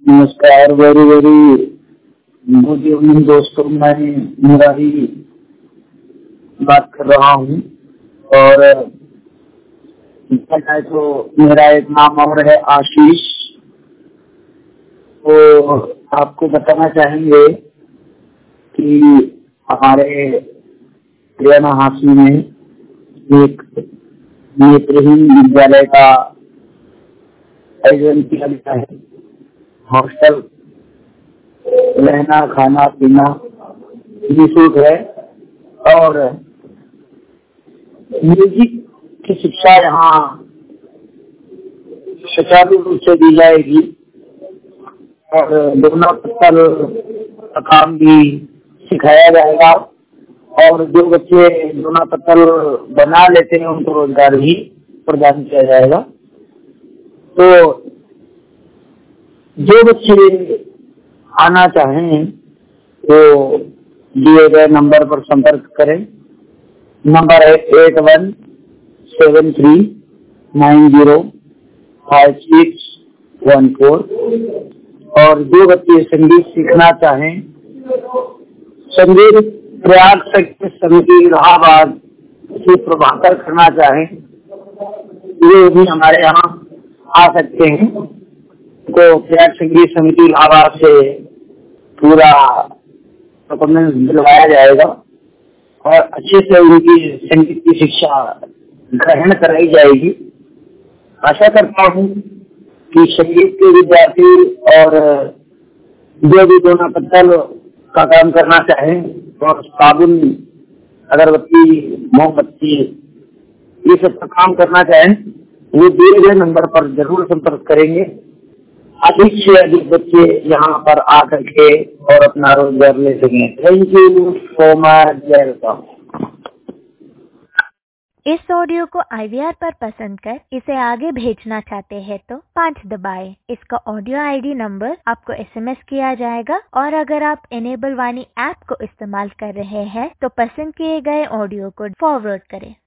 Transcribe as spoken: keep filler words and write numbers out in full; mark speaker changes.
Speaker 1: नमस्कार, very very good evening दोस्तों। मैं मुरारी बात कर रहा हूँ और है तो मेरा एक नाम और है आशीष। तो आपको बताना चाहेंगे कि हमारे हरियाणा हासिल में एक नेत्रहीन विद्यालय का आयोजन किया गया है। हॉस्टल रहना खाना पीना निःशुल्क है और म्यूजिक की शिक्षा यहाँ सुचारू रूप से दी जाएगी और दोना पत्थर का काम भी सिखाया जाएगा और जो बच्चे दोना पत्थर बना लेते हैं उनको रोजगार भी प्रदान किया जाएगा। तो जो बच्चे आना चाहें तो दिए गए नंबर पर संपर्क करें। नंबर है eight one seven three nine zero five six one four. और जो बच्चे संगीत सीखना चाहें, संगीत प्रयाग संगीत समिति इलाहाबाद से प्रभाकर करना चाहें, ये भी हमारे यहाँ आ सकते हैं। तो प्रयाग संगीत समिति इलाहाबाद से पूरा डॉक्यूमेंट दिलवाया जाएगा और अच्छे से उनकी संगीत की शिक्षा ग्रहण कराई जाएगी। आशा करता हूँ कि संगीत के विद्यार्थी और जो भी दोना पत्थर का काम करना चाहें और साबुन अगरबत्ती मोमबत्ती ये सब का काम करना चाहें, वो दिए गए नंबर पर जरूर संपर्क करेंगे। अधिक से अधिक बच्चे यहाँ पर आकर के और अपना रोजगार ले सकें। Thank you so much. जय राम।
Speaker 2: इस ऑडियो को आई वी आर पर पसंद कर इसे आगे भेजना चाहते हैं तो पाँच दबाएं। इसका ऑडियो आई डी नंबर आपको एस एम एस किया जाएगा और अगर आप इनेबल वाणी ऐप को इस्तेमाल कर रहे हैं तो पसंद किए गए ऑडियो को फॉरवर्ड करें।